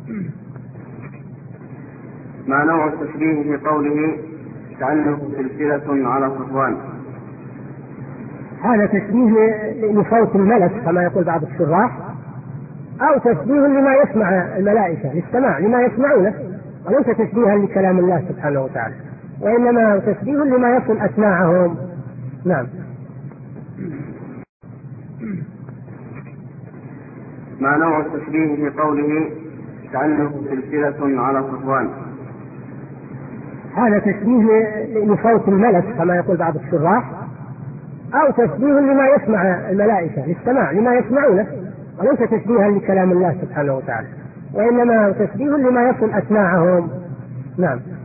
ما نوع التشبيه في قوله كأنه سلسلة على صفوان؟ هذا تشبيه لصوت الملك كما يقول بعض الشراح، أو تشبيه لما يسمع الملائكة للسماع لما يسمعونه، وليس تشبيها لكلام الله سبحانه وتعالى، وإنما تشبيه لما يصل أسماعهم. نعم. ما نوع التشبيه في قوله كأنه سلسلة على صفوان؟ هذا تشبيه لصوت الملك كما يقول بعض الشراح، أو تشبيه لما يسمع الملائكة للسماع لما يسمعونه، وليس تشبيها لكلام الله سبحانه وتعالى، وإنما تشبيه لما يصل أسماعهم. نعم.